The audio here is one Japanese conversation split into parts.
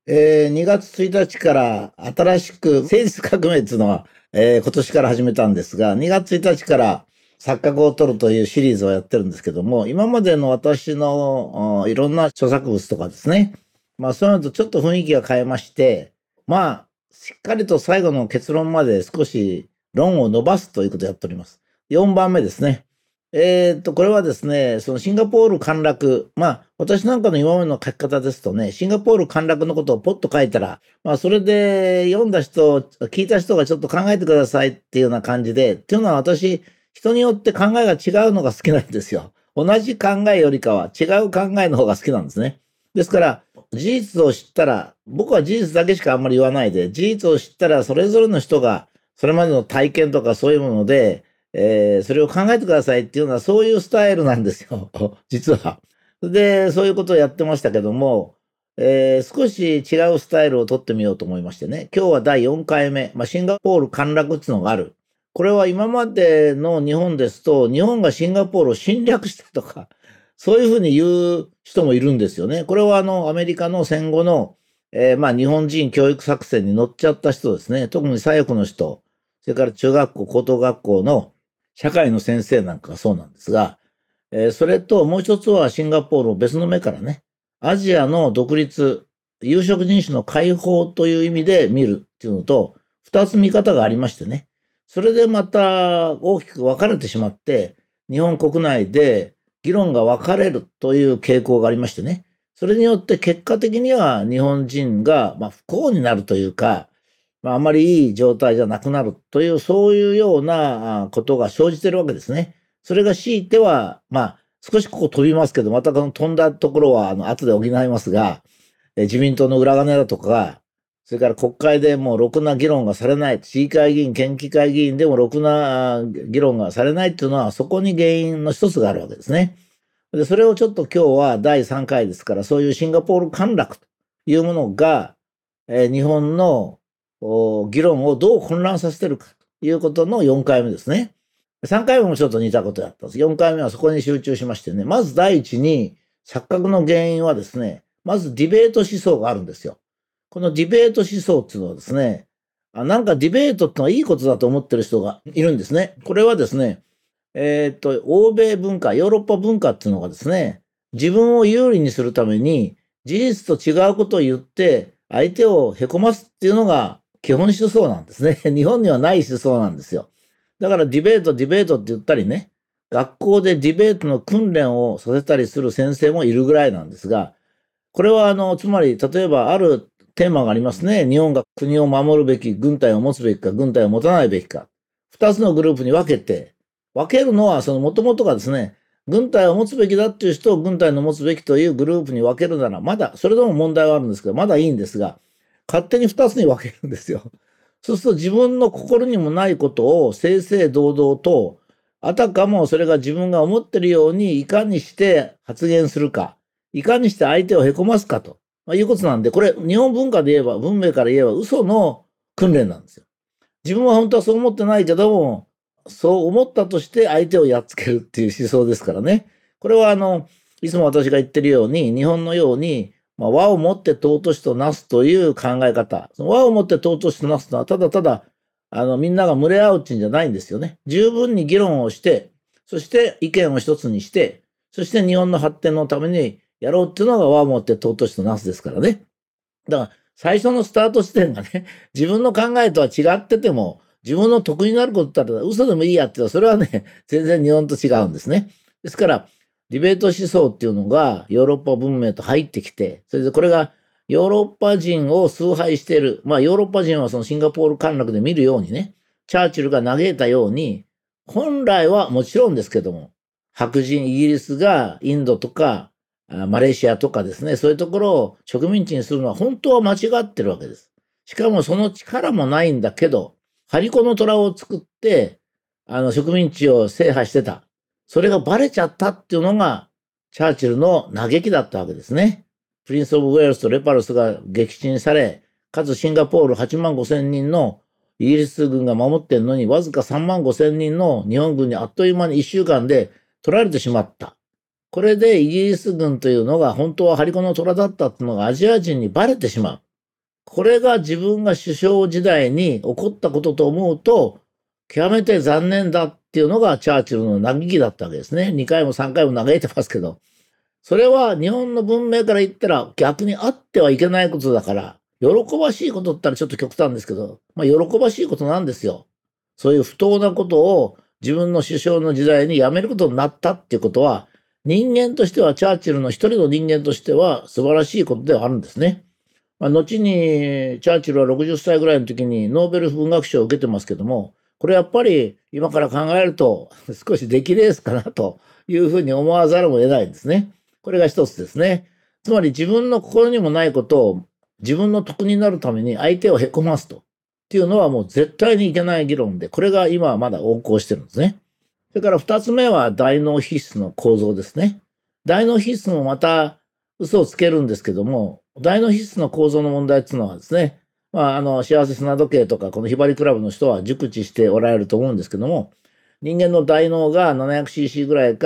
2月1日から新しく政治革命っていうのは、今年から始めたんですが、2月1日から錯覚を取るというシリーズをやってるんですけども、今までの私のいろんな著作物とかですね、まあそういうのとちょっと雰囲気が変えまして、まあしっかりと最後の結論まで少し論を伸ばすということをやっております。4番目ですね。これはですね、そのシンガポール陥落、まあ、私なんかの今までの書き方ですとね、シンガポール陥落のことをポッと書いたら、まあ、それで読んだ人、聞いた人がちょっと考えてくださいっていうような感じで、っていうのは私、人によって考えが違うのが好きなんですよ。同じ考えよりかは違う考えの方が好きなんですね。ですから、事実を知ったら、僕は事実だけしかあんまり言わないで、事実を知ったらそれぞれの人が、それまでの体験とかそういうもので、それを考えてくださいっていうのはそういうスタイルなんですよ、実は。で、そういうことをやってましたけども、少し違うスタイルを取ってみようと思いましてね、今日は第4回目、まあ、シンガポール陥落っていうのがある。これは今までの日本ですと、日本がシンガポールを侵略したとか、そういうふうに言う人もいるんですよね。これはアメリカの戦後の、まあ日本人教育作戦に乗っちゃった人ですね。特に左翼の人、それから中学校、高等学校の社会の先生なんかがそうなんですが、それともう一つはシンガポールを別の目からね、アジアの独立、有色人種の解放という意味で見るっていうのと、二つ見方がありましてね。それでまた大きく分かれてしまって、日本国内で議論が分かれるという傾向がありましてね。それによって結果的には日本人がまあ不幸になるというか、まあ、あまりいい状態じゃなくなるという、そういうようなことが生じてるわけですね。それが強いては、まあ、少しここ飛びますけど、またこの飛んだところは、後で補いますが、自民党の裏金だとか、それから国会でもろくな議論がされない、市議会議員、県議会議員でもろくな議論がされないっていうのは、そこに原因の一つがあるわけですね。で、それをちょっと今日は第3回ですから、そういうシンガポール陥落というものが、日本の議論をどう混乱させてるかということの4回目ですね。3回目もちょっと似たことやったんです。4回目はそこに集中しましてね、まず第一に、錯覚の原因はですね、まずディベート思想があるんですよ。このディベート思想っていうのはですね、なんかディベートってのはいいことだと思ってる人がいるんですね。これはですね、欧米文化、ヨーロッパ文化っていうのがですね、自分を有利にするために、事実と違うことを言って、相手をへこますっていうのが基本思想なんですね。日本にはない思想なんですよ。だからディベート、ディベートって言ったりね、学校でディベートの訓練をさせたりする先生もいるぐらいなんですが、これはつまり、例えばあるテーマがありますね。日本が国を守るべき、軍隊を持つべきか、軍隊を持たないべきか。二つのグループに分けて、分けるのはその元々がですね、軍隊を持つべきだっていう人を軍隊の持つべきというグループに分けるなら、まだ、それでも問題はあるんですけど、まだいいんですが、勝手に二つに分けるんですよ。そうすると自分の心にもないことを正々堂々と、あたかもそれが自分が思ってるようにいかにして発言するか、いかにして相手をへこますかと、いうことなんで、これ日本文化で言えば、文明から言えば嘘の訓練なんですよ。自分は本当はそう思ってないけども、そう思ったとして相手をやっつけるっていう思想ですからね。これはいつも私が言ってるように、日本のように、まあ、和をもって尊しとなすという考え方。その和をもって尊しとなすのは、ただただ、みんなが群れ合うっていうんじゃないんですよね。十分に議論をして、そして意見を一つにして、そして日本の発展のためにやろうっていうのが和をもって尊しとなすですからね。だから、最初のスタート地点がね、自分の考えとは違ってても、自分の得になることだったら嘘でもいいやって言ったら、それはね、全然日本と違うんですね。ですから、ディベート思想っていうのがヨーロッパ文明と入ってきて、それでこれがヨーロッパ人を崇拝している。まあヨーロッパ人はそのシンガポール陥落で見るようにね、チャーチルが嘆いたように、本来はもちろんですけども、白人イギリスがインドとかマレーシアとかですね、そういうところを植民地にするのは本当は間違ってるわけです。しかもその力もないんだけど、張り子の虎を作って、植民地を制覇してた。それがバレちゃったっていうのが、チャーチルの嘆きだったわけですね。プリンス・オブ・ウェールズとレパルスが撃沈され、かつシンガポール8万5千人のイギリス軍が守ってんのに、わずか3万5千人の日本軍にあっという間に1週間で取られてしまった。これでイギリス軍というのが本当は張り子の虎だったっていうのがアジア人にバレてしまう。 これが自分が首相時代に起こったことと思うと、極めて残念だっていうのがチャーチルの嘆きだったわけですね。2回も3回も嘆いてますけど。それは日本の文明から言ったら逆にあってはいけないことだから、喜ばしいことって言ったらちょっと極端ですけど、喜ばしいことなんですよ。そういう不当なことを自分の首相の時代にやめることになったっていうことは、人間としては、チャーチルの一人の人間としては素晴らしいことではあるんですね。後にチャーチルは60歳ぐらいの時にノーベル文学賞を受けてますけども、これやっぱり今から考えると少し出来レースかなというふうに思わざるを得ないんですね。これが一つですね。つまり自分の心にもないことを自分の得になるために相手をへこますと。っていうのはもう絶対にいけない議論で、これが今はまだ横行してるんですね。それから二つ目は大脳皮質の構造ですね。大脳皮質もまた嘘をつけるんですけども、大脳皮質の構造の問題っていうのはですね、幸せ砂時計とかこのひばりクラブの人は熟知しておられると思うんですけども、人間の大脳が 700cc ぐらいから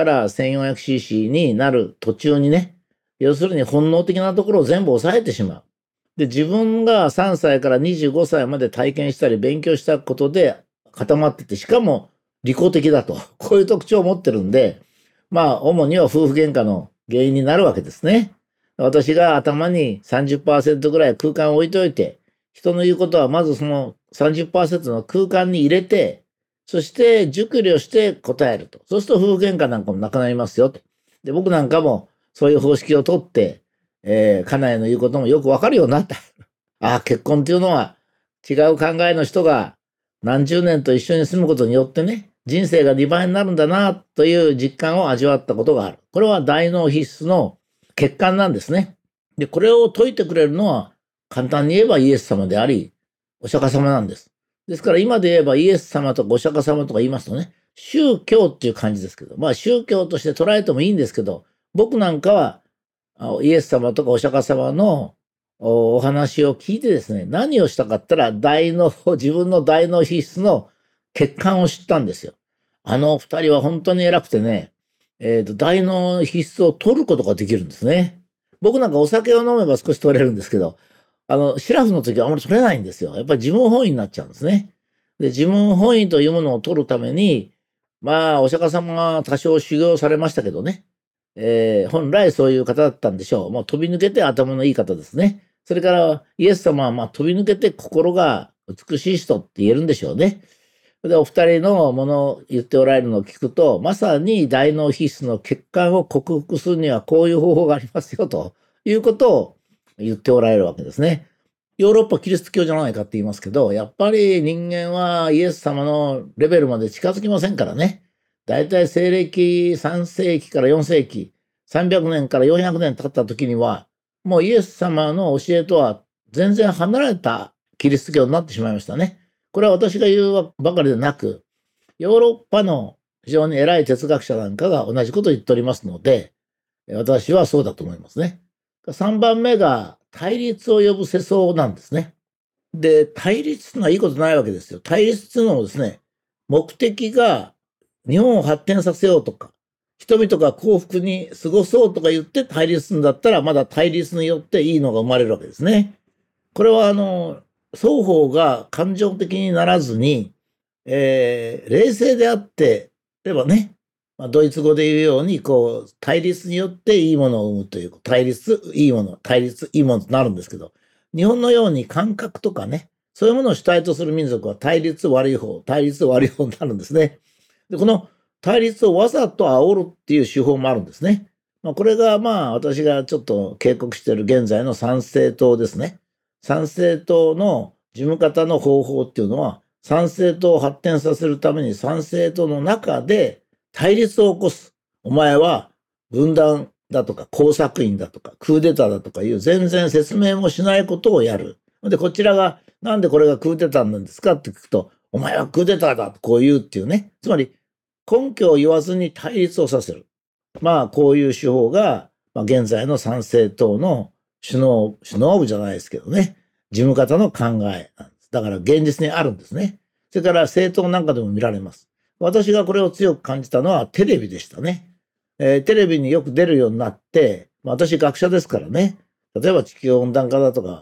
1400cc になる途中にね、要するに本能的なところを全部抑えてしまう。で、自分が3歳から25歳まで体験したり勉強したことで固まってて、しかも利己的だと。こういう特徴を持ってるんで、主には夫婦喧嘩の原因になるわけですね。私が頭に 30% ぐらい空間を置いておいて、人の言うことはまずその 30% の空間に入れて、そして熟慮して答えると。そうすると夫婦喧嘩なんかもなくなりますよと。で、僕なんかもそういう方式をとって、家内の言うこともよくわかるようになった。結婚っていうのは違う考えの人が何十年と一緒に住むことによってね、人生が2倍になるんだなという実感を味わったことがある。これは大脳皮質の欠陥なんですね。で、これを解いてくれるのは簡単に言えばイエス様であり、お釈迦様なんです。ですから今で言えばイエス様とかお釈迦様とか言いますとね、宗教っていう感じですけど、宗教として捉えてもいいんですけど、僕なんかはイエス様とかお釈迦様のお話を聞いてですね、何をしたかったら自分の大脳皮質の欠陥を知ったんですよ。あの二人は本当に偉くてね、大脳皮質を取ることができるんですね。僕なんかお酒を飲めば少し取れるんですけど、シラフの時はあまり取れないんですよ。やっぱり自分本位になっちゃうんですね。で、自分本位というものを取るために、お釈迦様が多少修行されましたけどね、本来そういう方だったんでしょう。もう飛び抜けて頭のいい方ですね。それからイエス様は飛び抜けて心が美しい人って言えるんでしょうね。で、お二人のものを言っておられるのを聞くと、まさに大脳皮質の欠陥を克服するにはこういう方法がありますよということを言っておられるわけですね。ヨーロッパキリスト教じゃないかって言いますけど、やっぱり人間はイエス様のレベルまで近づきませんからね。だいたい西暦3世紀から4世紀、300年から400年経った時には、もうイエス様の教えとは全然離れたキリスト教になってしまいましたね。これは私が言うばかりでなく、ヨーロッパの非常に偉い哲学者なんかが同じことを言っておりますので、私はそうだと思いますね。3番目が対立を呼ぶ世相なんですね。で、対立っていうのはいいことないわけですよ。対立っていうのもですね、目的が日本を発展させようとか、人々が幸福に過ごそうとか言って対立するんだったら、まだ対立によっていいのが生まれるわけですね。これは双方が感情的にならずに、冷静であってればね、ドイツ語で言うように、対立によっていいものを生むという、対立、いいもの、対立、いいものとなるんですけど、日本のように感覚とかね、そういうものを主体とする民族は対立悪い方、対立悪い方になるんですね。で、この対立をわざと煽るっていう手法もあるんですね。これが私がちょっと警告している現在の参政党ですね。参政党の事務方の方法っていうのは、参政党を発展させるために参政党の中で対立を起こす。お前は分断だとか工作員だとかクーデターだとかいう全然説明もしないことをやる。で、こちらがなんでこれがクーデターなんですかって聞くと、お前はクーデターだとこう言うっていうね。つまり根拠を言わずに対立をさせる。こういう手法が、現在の参政党の首脳部じゃないですけどね、事務方の考えなんです。だから現実にあるんですね。それから政党なんかでも見られます。私がこれを強く感じたのはテレビでしたね。テレビによく出るようになって、私学者ですからね、例えば地球温暖化だとか、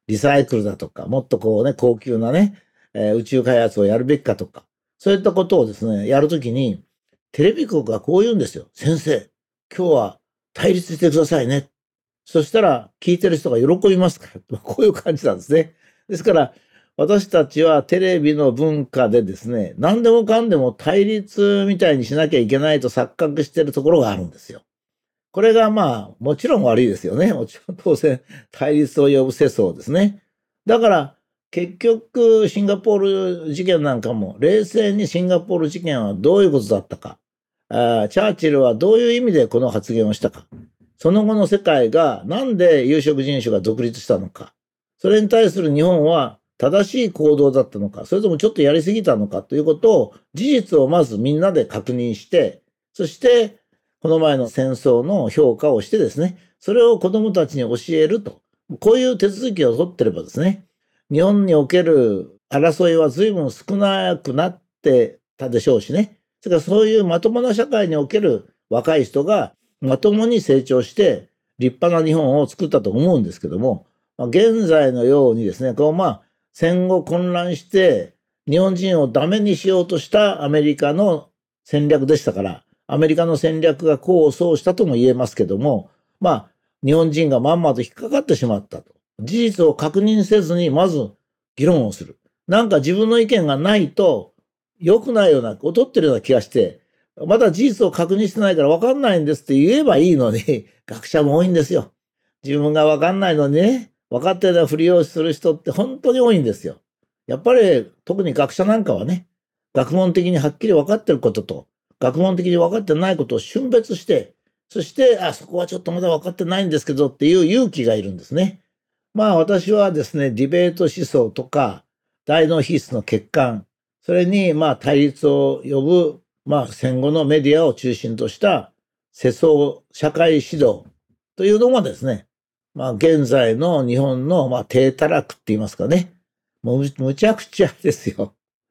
リサイクルだとか、もっとこうね、高級なね、宇宙開発をやるべきかとか、そういったことをですね、やるときに、テレビ局がこう言うんですよ。先生、今日は対立してくださいね。そしたら、聞いてる人が喜びますから。こういう感じなんですね。ですから、私たちはテレビの文化でですね、何でもかんでも対立みたいにしなきゃいけないと錯覚してるところがあるんですよ。これがまあ、もちろん悪いですよね。もちろん当然、対立を呼ぶ世相ですね。だから、結局、シンガポール事件なんかも、冷静にシンガポール事件はどういうことだったか。チャーチルはどういう意味でこの発言をしたか。その後の世界がなんで有色人種が独立したのか。それに対する日本は正しい行動だったのか、それともちょっとやりすぎたのかということを、事実をまずみんなで確認して、そしてこの前の戦争の評価をしてですね、それを子供たちに教えると。こういう手続きを取ってればですね、日本における争いは随分少なくなってたでしょうしね。それからそういうまともな社会における若い人がまともに成長して立派な日本を作ったと思うんですけども、現在のようにですね、戦後混乱して日本人をダメにしようとしたアメリカの戦略でしたから、アメリカの戦略が功を奏したとも言えますけども、日本人がまんまと引っかかってしまったと。事実を確認せずにまず議論をする。なんか自分の意見がないと良くないような、劣ってるような気がして、まだ事実を確認してないから分かんないんですって言えばいいのに、学者も多いんですよ。自分が分かんないのにね、分かってるようなふりをする人って本当に多いんですよ。やっぱり特に学者なんかはね、学問的にはっきり分かってることと、学問的に分かってないことを峻別して、そして、そこはちょっとまだ分かってないんですけどっていう勇気がいるんですね。私はですね、ディベート思想とか、大脳皮質の欠陥、それに対立を呼ぶ、戦後のメディアを中心とした世相社会指導というのがですね、現在の日本の低たらくって言いますかね、もうむちゃくちゃですよ。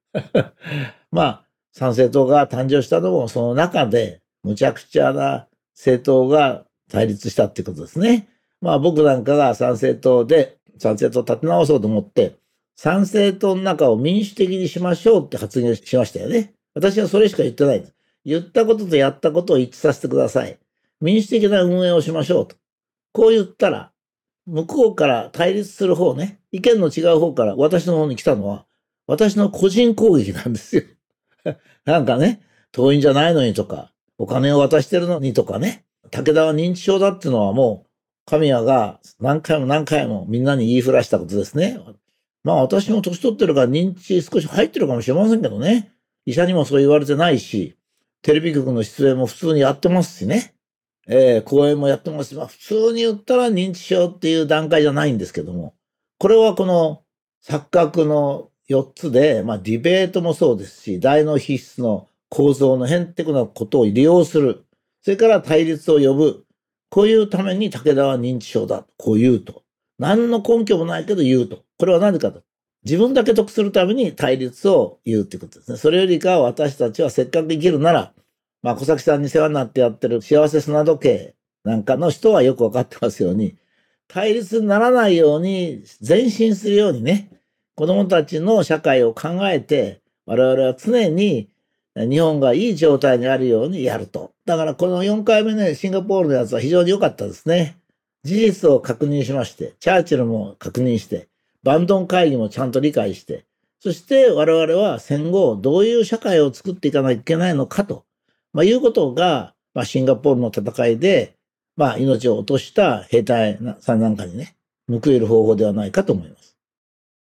参政党が誕生したのもその中で、むちゃくちゃな政党が対立したっていうことですね。僕なんかが参政党立て直そうと思って、参政党の中を民主的にしましょうって発言しましたよね。私はそれしか言ってないんです。言ったこととやったことを一致させてください。民主的な運営をしましょうと。こう言ったら、向こうから対立する方ね、意見の違う方から私の方に来たのは、私の個人攻撃なんですよ。なんかね、党員じゃないのにとか、お金を渡してるのにとかね、武田は認知症だっていうのはもう、神谷が何回も何回もみんなに言いふらしたことですね。私も年取ってるから認知少し入ってるかもしれませんけどね。医者にもそう言われてないし、テレビ局の出演も普通にやってますしね。講演もやってますし、普通に言ったら認知症っていう段階じゃないんですけども、これはこの錯覚の4つで、ディベートもそうですし、大脳皮質の構造のヘンテクなことを利用する。それから対立を呼ぶ。こういうために武田は認知症だ。こう言うと。何の根拠もないけど言うと。これは何かと。自分だけ得するために対立を言うっていうことですね。それよりか私たちはせっかく生きるなら、小崎さんに世話になってやってる幸せ砂時計なんかの人はよくわかってますように、対立にならないように前進するようにね、子供たちの社会を考えて、我々は常に日本がいい状態にあるようにやると。だからこの4回目ね、シンガポールのやつは非常に良かったですね。事実を確認しまして、チャーチルも確認して、バンドン会議もちゃんと理解して、そして我々は戦後どういう社会を作っていかなきゃいけないのかと、いうことが、シンガポールの戦いで、命を落とした兵隊さんなんかにね、報いる方法ではないかと思います。